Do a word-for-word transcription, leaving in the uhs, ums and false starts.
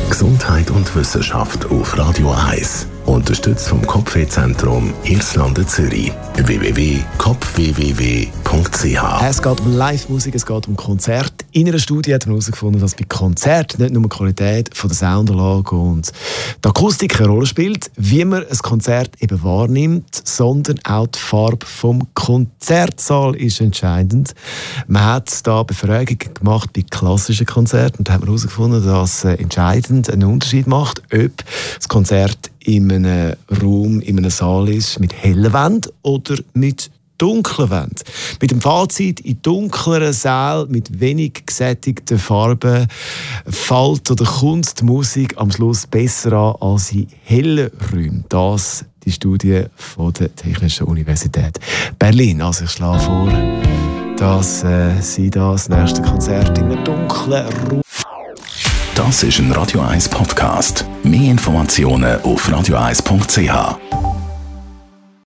Gesundheit und Wissenschaft auf Radio eins. Unterstützt vom Kopfwehzentrum Irlande Zürich. w w w punkt kopf w w w punkt c h. Es geht um Live-Musik, es geht um Konzerte. In einer Studie hat man herausgefunden, dass bei Konzerten nicht nur die Qualität von der Soundanlage und die Akustik eine Rolle spielt, wie man ein Konzert eben wahrnimmt, sondern auch die Farbe vom Konzertsaal ist entscheidend. Man hat da Befragungen gemacht bei klassischen Konzerten und hat herausgefunden, dass es entscheidend einen Unterschied macht, ob das Konzert in einem Raum, in einem Saal ist mit hellen Wänden oder mit dunklen Wänden. Mit dem Fazit, in dunkleren Sälen mit wenig gesättigten Farben fällt oder kommt die Musik am Schluss besser an als in hellen Räumen. Das die Studie von der Technischen Universität Berlin. Also ich schlage vor, dass äh, Sie das nächste Konzert in einem dunklen Raum. Das ist ein Radio eins Podcast. Mehr Informationen auf radio eins punkt c h.